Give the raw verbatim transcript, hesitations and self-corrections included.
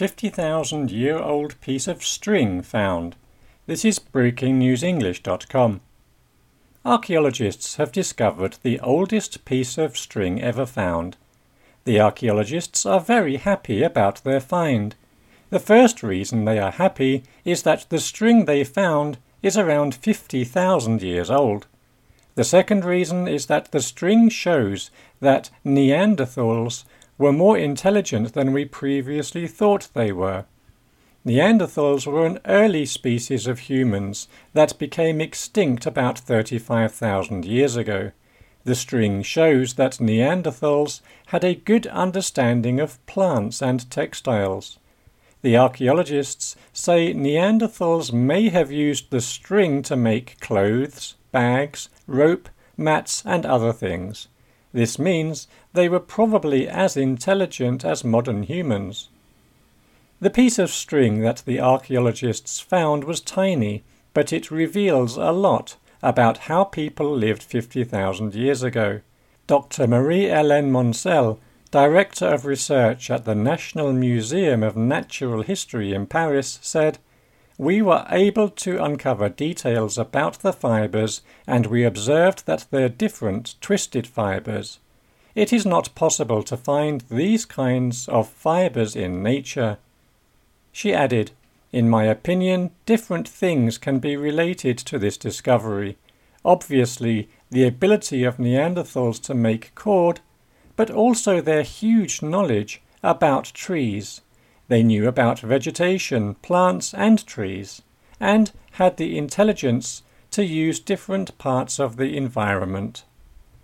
fifty thousand year old piece of string found. This is breaking news english dot com. Archaeologists have discovered the oldest piece of string ever found. The archaeologists are very happy about their find. The first reason they are happy is that the string they found is around fifty thousand years old. The second reason is that the string shows that Neanderthals were more intelligent than we previously thought they were. Neanderthals were an early species of humans that became extinct about thirty-five thousand years ago. The string shows that Neanderthals had a good understanding of plants and textiles. The archaeologists say Neanderthals may have used the string to make clothes, bags, rope, mats, and other things. This means they were probably as intelligent as modern humans. The piece of string that the archaeologists found was tiny, but it reveals a lot about how people lived fifty thousand years ago. Doctor Marie-Hélène Moncel, Director of Research at the National Museum of Natural History in Paris, said, "We were able to uncover details about the fibers, and we observed that they're different, twisted fibers. It is not possible to find these kinds of fibers in nature." She added, "In my opinion, different things can be related to this discovery. Obviously, the ability of Neanderthals to make cord, but also their huge knowledge about trees. They knew about vegetation, plants, and trees, and had the intelligence to use different parts of the environment."